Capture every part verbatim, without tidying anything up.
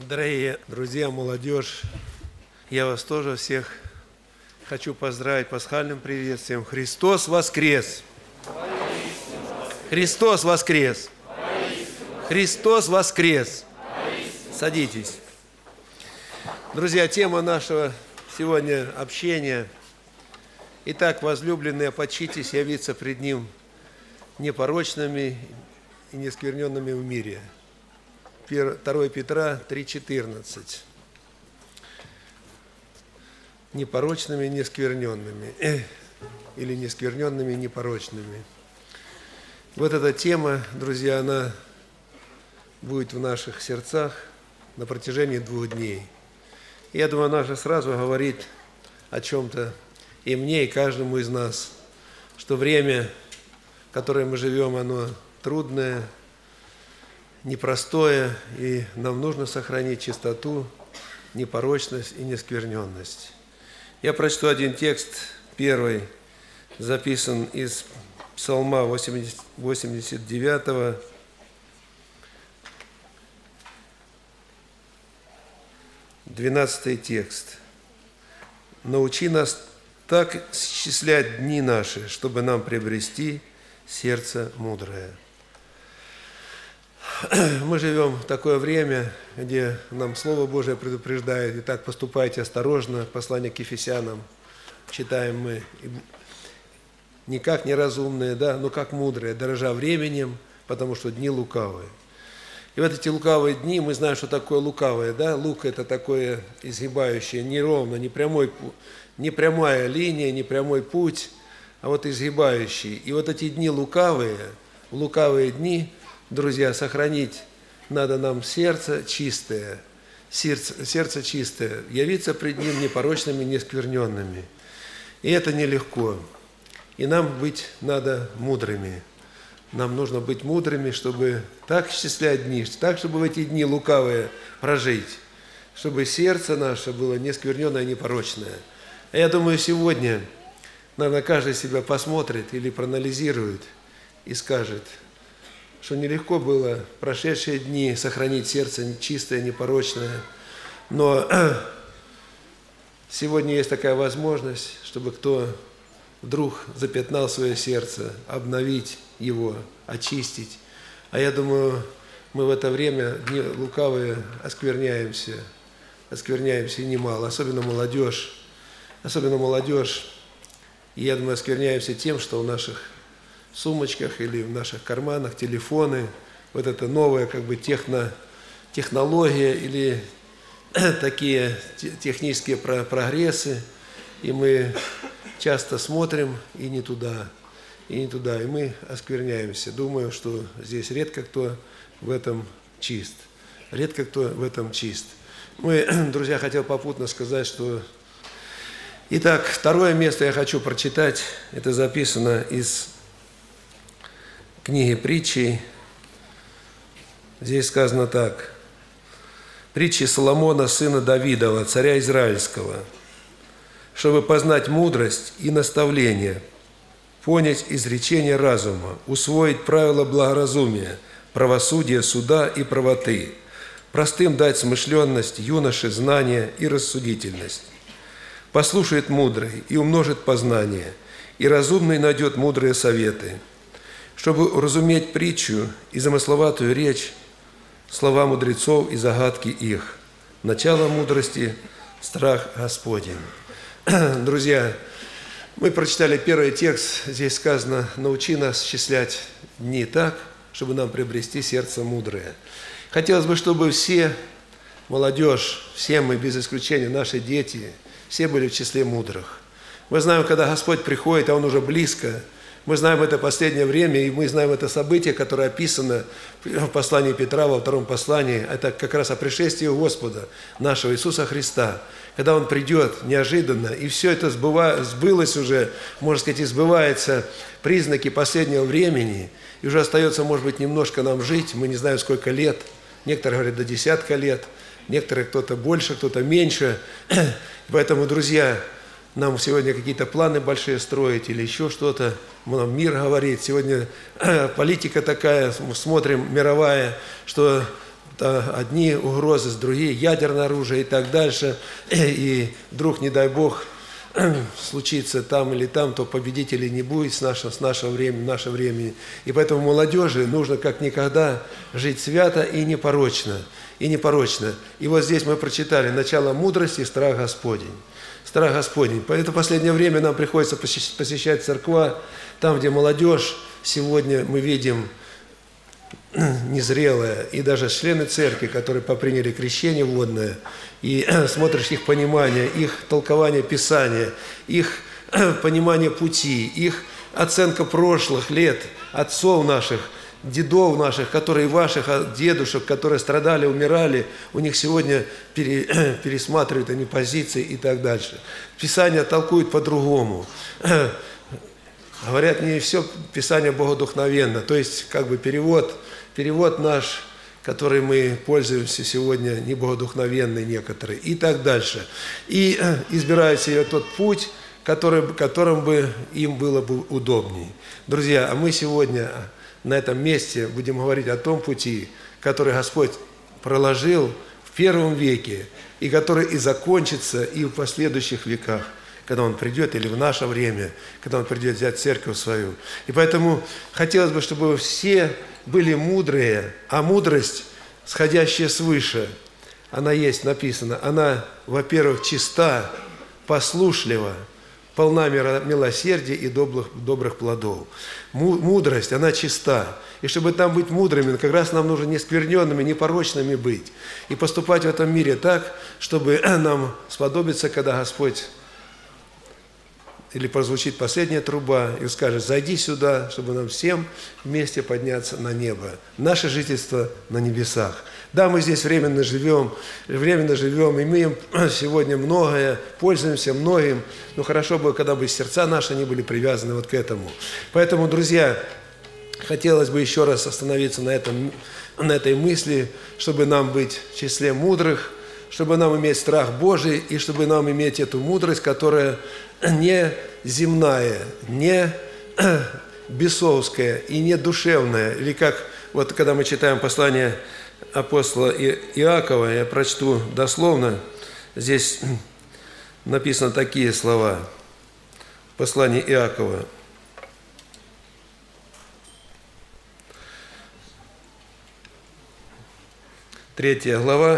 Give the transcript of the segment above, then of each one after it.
Дорогие друзья, молодежь, я вас тоже всех хочу поздравить пасхальным приветствием. Христос воскрес! Христос воскрес! Христос воскрес! Садитесь. Друзья, тема нашего сегодня общения. Итак, возлюбленные, почитесь явиться пред Ним непорочными и нескверненными в мире. второе Петра три четырнадцать. Непорочными, нескверненными. Или нескверненными, непорочными. Вот эта тема, друзья, она будет в наших сердцах на протяжении двух дней. Я думаю, она же сразу говорит о чем-то и мне, и каждому из нас, что время, в которое мы живем, оно трудное, непростое, и нам нужно сохранить чистоту, непорочность и нескверненность. Я прочту один текст, первый, записан из Псалма восемьдесят девятого, двенадцатый текст. «Научи нас так счислять дни наши, чтобы нам приобрести сердце мудрое». Мы живем в такое время, где нам Слово Божие предупреждает: «Итак, поступайте осторожно». Послание к Ефесянам читаем мы: «Не как неразумные, да, но как мудрые, дорожа временем, потому что дни лукавые». И вот эти лукавые дни, мы знаем, что такое лукавое, да? Лук – это такое изгибающее, неровно, не прямой, не прямая линия, не прямой путь, а вот изгибающий. И вот эти дни лукавые, в лукавые дни, друзья, сохранить надо нам сердце чистое, сердце, сердце чистое, явиться пред Ним непорочными, нескверненными. И это нелегко. И нам быть надо мудрыми. Нам нужно быть мудрыми, чтобы так счислять дни, так, чтобы в эти дни лукавые прожить, чтобы сердце наше было нескверненное, непорочное. А я думаю, сегодня, наверное, каждый себя посмотрит или проанализирует и скажет, что нелегко было в прошедшие дни сохранить сердце чистое, непорочное, но сегодня есть такая возможность, чтобы кто вдруг запятнал свое сердце, обновить его, очистить. А я думаю, мы в это время, дни лукавые, оскверняемся, оскверняемся немало, особенно молодежь, особенно молодежь. И я думаю, оскверняемся тем, что в наших сумочках или в наших карманах телефоны, вот это новая как бы техно, технология или такие технические прогрессы, и мы часто смотрим и не туда, и не туда, и мы оскверняемся. Думаю, что здесь редко кто в этом чист. Редко кто в этом чист. Мы, друзья, хотел попутно сказать, что... Итак, второе место я хочу прочитать. Это записано из книги Притчей. Здесь сказано так. Притчи Соломона, сына Давидова, царя Израильского, чтобы познать мудрость и наставление, понять изречение разума, усвоить правила благоразумия, правосудия, суда и правоты, простым дать смышленность, юноше знание и рассудительность. Послушает мудрый и умножит познание, и разумный найдет мудрые советы. Чтобы уразуметь притчу и замысловатую речь, слова мудрецов и загадки их. Начало мудрости – страх Господень. Друзья, мы прочитали первый текст, здесь сказано: «Научи нас счислять дни так, чтобы нам приобрести сердце мудрое». Хотелось бы, чтобы все, молодежь, все мы, без исключения, наши дети, все были в числе мудрых. Мы знаем, когда Господь приходит, а Он уже близко, мы знаем это последнее время, и мы знаем это событие, которое описано в послании Петра, во втором послании. Это как раз о пришествии Господа, нашего Иисуса Христа. Когда Он придет неожиданно, и все это сбылось уже, можно сказать, и сбывается, признаки последнего времени, и уже остается, может быть, немножко нам жить, мы не знаем, сколько лет, некоторые говорят, до десятка лет, некоторые кто-то больше, кто-то меньше. Поэтому, друзья, нам сегодня какие-то планы большие строить или еще что-то, нам мир говорит, сегодня политика такая, смотрим, мировая, что одни угрозы, другие, ядерное оружие и так дальше. И вдруг, не дай Бог, случится там или там, то победителей не будет с нашего, с нашего времени, наше времени. И поэтому молодежи нужно как никогда жить свято и непорочно. И непорочно. И вот здесь мы прочитали начало мудрости и страх Господень. Страх Господень. В это последнее время нам приходится посещать церква, там, где молодежь, сегодня мы видим незрелая, и даже члены церкви, которые поприняли крещение водное, и смотришь их понимание, их толкование Писания, их понимание пути, их оценка прошлых лет, отцов наших, дедов наших, которые ваших дедушек, которые страдали, умирали, у них сегодня пере, пересматривают они позиции и так дальше. Писание толкует по-другому. Говорят, не все Писание богодухновенно, то есть как бы перевод, перевод наш, который мы пользуемся сегодня, не богодухновенный некоторые и так дальше. И избирают себе тот путь, который, которым бы им было бы удобнее. Друзья, а мы сегодня на этом месте будем говорить о том пути, который Господь проложил в первом веке, и который и закончится и в последующих веках, когда Он придет, или в наше время, когда Он придет взять церковь свою. И поэтому хотелось бы, чтобы все были мудрые, а мудрость, сходящая свыше, она есть, написано, она, во-первых, чиста, послушлива, полна милосердия и добрых, добрых плодов. Мудрость, она чиста. И чтобы там быть мудрыми, как раз нам нужно не скверненными, не порочными быть. И поступать в этом мире так, чтобы нам сподобиться, когда Господь или прозвучит последняя труба, и скажет: зайди сюда, чтобы нам всем вместе подняться на небо. Наше жительство на небесах. Да, мы здесь временно живем, временно живем, имеем сегодня многое, пользуемся многим, но хорошо бы, когда бы сердца наши не были привязаны вот к этому. Поэтому, друзья, хотелось бы еще раз остановиться на, этом, на этой мысли, чтобы нам быть в числе мудрых, чтобы нам иметь страх Божий, и чтобы нам иметь эту мудрость, которая не земная, не бесовская и не душевная. Или как, вот когда мы читаем послание апостола Иакова, я прочту дословно, здесь написаны такие слова, послание Иакова. Третья глава.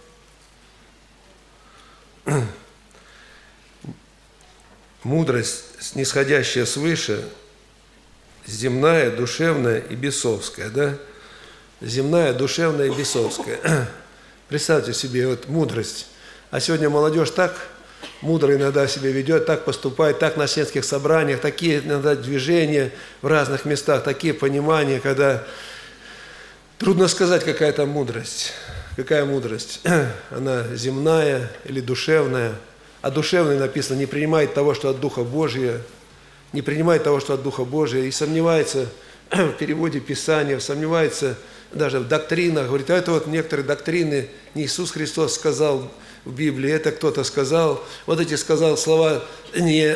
Мудрость, снисходящая свыше, земная, душевная и бесовская, да? Земная, душевная и бесовская. Представьте себе, вот мудрость. А сегодня молодежь так мудро иногда себя ведет, так поступает, так на светских собраниях, такие иногда движения в разных местах, такие понимания, когда трудно сказать, какая там мудрость. Какая мудрость? Она земная или душевная? А душевный написано: не принимает того, что от Духа Божия, не принимает того, что от Духа Божия, и сомневается в переводе Писания, сомневается даже в доктринах. Говорит, а это вот некоторые доктрины не Иисус Христос сказал в Библии, это кто-то сказал. Вот эти сказал слова не,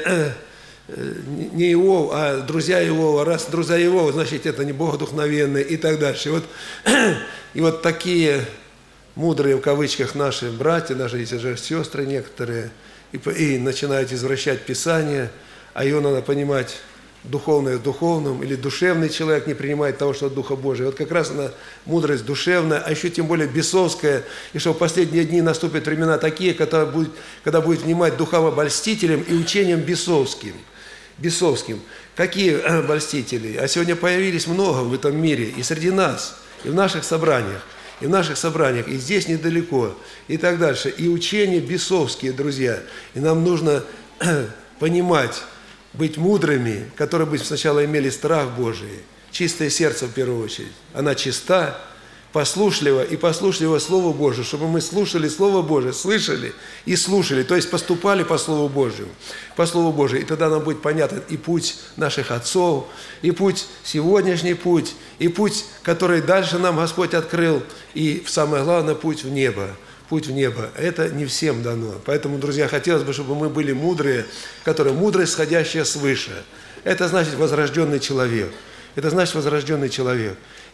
не Иов, а друзья Иова. Раз друзья Иова, значит, это не богодухновенные и так дальше. И вот, и вот такие мудрые, в кавычках, наши братья, наши же сестры некоторые, и, и начинают извращать Писание, а ее надо понимать духовное в духовном, или душевный человек не принимает того, что от Духа Божия. Вот как раз она мудрость душевная, а еще тем более бесовская, и что в последние дни наступят времена такие, когда будет, когда будет внимать духовобольстителям и учениям бесовским. Бесовским. Какие обольстители? А сегодня появились много в этом мире, и среди нас, и в наших собраниях. И в наших собраниях, и здесь недалеко, и так дальше. И учения бесовские, друзья. И нам нужно понимать, быть мудрыми, которые бы сначала имели страх Божий, чистое сердце в первую очередь. Она чиста, послушлива и послушливо Слову Божию, чтобы мы слушали Слово Божие, слышали и слушали, то есть поступали по Слову Божию, по Слову Божию. И тогда нам будет понятен и путь наших отцов, и путь, сегодняшний путь, и путь, который дальше нам Господь открыл, и самое главное, путь в небо. Путь в небо. Это не всем дано. Поэтому, друзья, хотелось бы, чтобы мы были мудрые, которые мудрость, сходящая свыше. Это значит возрожденный человек. Это значит возрожденный человек.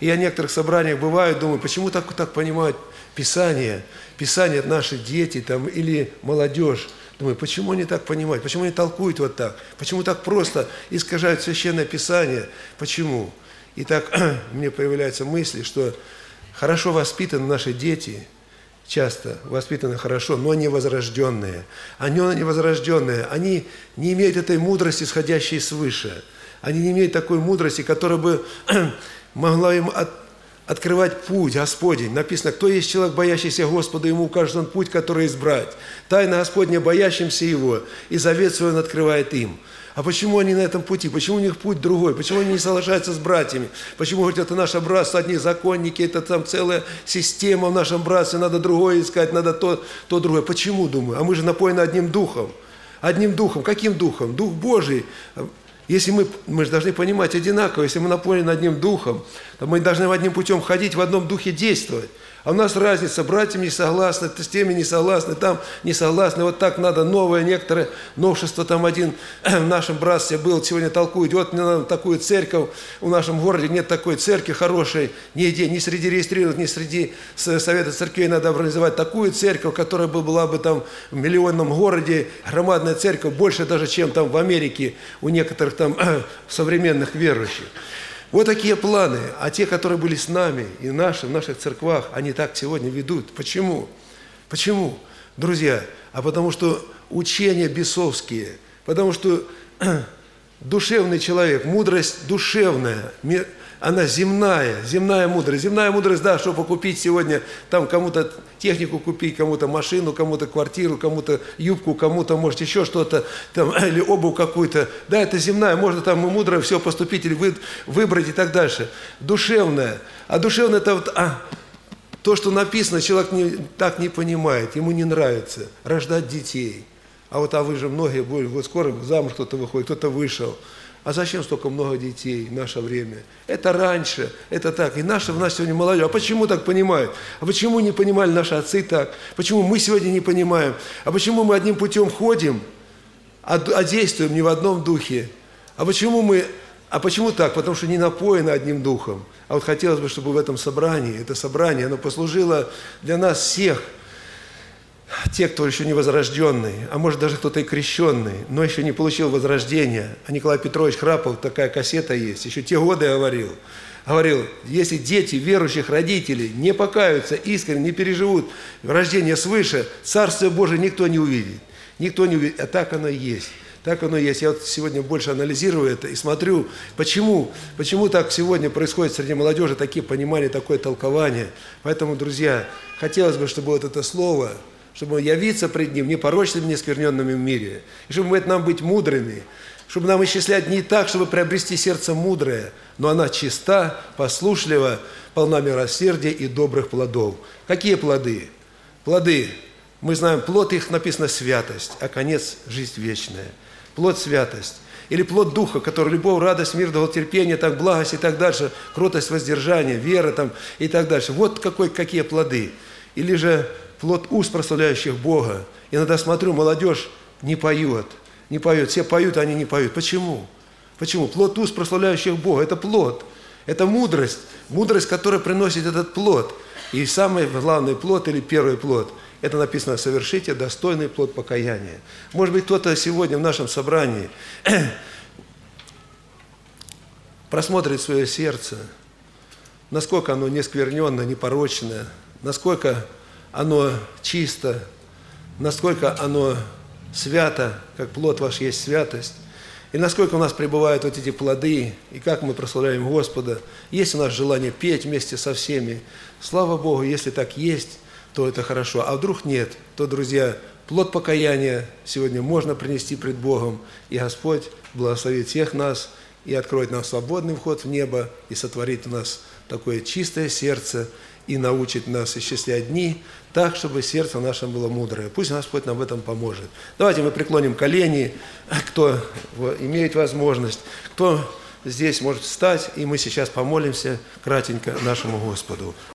И я в некоторых собраниях бываю, думаю, почему так, так понимают Писание? Писание – это наши дети там, или молодежь. Думаю, почему они так понимают? Почему они толкуют вот так? Почему так просто искажают Священное Писание? Почему? И так мне появляются мысли, что хорошо воспитаны наши дети, часто воспитаны хорошо, но не возрожденные. Они не возрожденные, они не имеют этой мудрости, исходящей свыше. Они не имеют такой мудрости, которая бы могла им от, открывать путь Господень. Написано, кто есть человек, боящийся Господа, ему укажет он путь, который избрать. Тайна Господня, боящимся Его, и завет свой он открывает им. А почему они на этом пути? Почему у них путь другой? Почему они не соглашаются с братьями? Почему говорят, это наше братство, одни законники, это там целая система в нашем братстве, надо другое искать, надо то, то другое. Почему, думаю? А мы же напоены одним духом. Одним духом. Каким духом? Дух Божий. Если мы, мы же должны понимать одинаково, если мы напоены одним духом, то мы должны одним путем ходить, в одном духе действовать. А у нас разница, братьям не согласны, с теми не согласны, там не согласны, вот так надо, новое некоторое новшество, там один в нашем братстве был, сегодня толкует, вот мне надо такую церковь, в нашем городе нет такой церкви хорошей, нигде, ни среди регистрированных, ни среди совета церквей надо организовать такую церковь, которая бы была бы там в миллионном городе, громадная церковь, больше даже, чем там в Америке у некоторых там современных верующих. Вот такие планы. А те, которые были с нами и наши, в наших церквах, они так сегодня ведут. Почему? Почему? Друзья, а потому что учения бесовские, потому что душевный человек, мудрость душевная, она земная, земная мудрость. Земная мудрость, да, чтобы купить сегодня, там кому-то технику купить, кому-то машину, кому-то квартиру, кому-то юбку, кому-то, может, еще что-то, там, или обувь какую-то. Да, это земная, можно там и мудро все поступить или вы, выбрать и так дальше. Душевная. А душевная – это вот, а, то, что написано, человек не, так не понимает, ему не нравится рождать детей. А вот а вы же многие, вот скоро замуж кто-то выходит, кто-то вышел. А зачем столько много детей в наше время? Это раньше, это так. И наши, в нас сегодня молодежь. А почему так понимают? А почему не понимали наши отцы так? Почему мы сегодня не понимаем? А почему мы одним путем ходим, а, а действуем не в одном духе? А почему мы... А почему так? Потому что не напоены одним духом. А вот хотелось бы, чтобы в этом собрании, это собрание, оно послужило для нас всех, те, кто еще не возрожденный, а может даже кто-то и крещенный, но еще не получил возрождения. А Николай Петрович Храпов, такая кассета есть, еще те годы говорил. Говорил, если дети верующих родителей не покаются, искренне не переживут рождение свыше, Царствие Божие никто не увидит. Никто не увидит, а так оно и есть. Так оно и есть. Я вот сегодня больше анализирую это и смотрю, почему, почему так сегодня происходит среди молодежи такие понимания, такое толкование. Поэтому, друзья, хотелось бы, чтобы вот это слово, чтобы явиться пред Ним непорочными, нескверненными в мире. И чтобы нам быть мудрыми, чтобы нам исчислять не так, чтобы приобрести сердце мудрое, но она чиста, послушлива, полна милосердия и добрых плодов. Какие плоды? Плоды. Мы знаем, плод их написано святость, а конец – жизнь вечная. Плод – святость. Или плод Духа, который любовь, радость, мир, долготерпение, так, благость и так дальше, кротость, воздержание, вера там, и так дальше. Вот какой, какие плоды. Или же плод уст, прославляющих Бога. Иногда смотрю, молодежь не поет, не поет. Все поют, а они не поют. Почему? Почему? Плод уст, прославляющих Бога – это плод. Это мудрость. Мудрость, которая приносит этот плод. И самый главный плод или первый плод – это написано «совершите достойный плод покаяния». Может быть, кто-то сегодня в нашем собрании просмотрит свое сердце, насколько оно нескверненно, непорочное, насколько оно чисто, насколько оно свято, как плод ваш есть святость, и насколько у нас пребывают вот эти плоды, и как мы прославляем Господа. Есть у нас желание петь вместе со всеми. Слава Богу, если так есть, то это хорошо. А вдруг нет, то, друзья, плод покаяния сегодня можно принести пред Богом, и Господь благословит всех нас и откроет нам свободный вход в небо, и сотворит у нас такое чистое сердце, и научит нас исчислять дни так, чтобы сердце наше было мудрое. Пусть Господь нам в этом поможет. Давайте мы преклоним колени, кто имеет возможность, кто здесь может встать, и мы сейчас помолимся кратенько нашему Господу.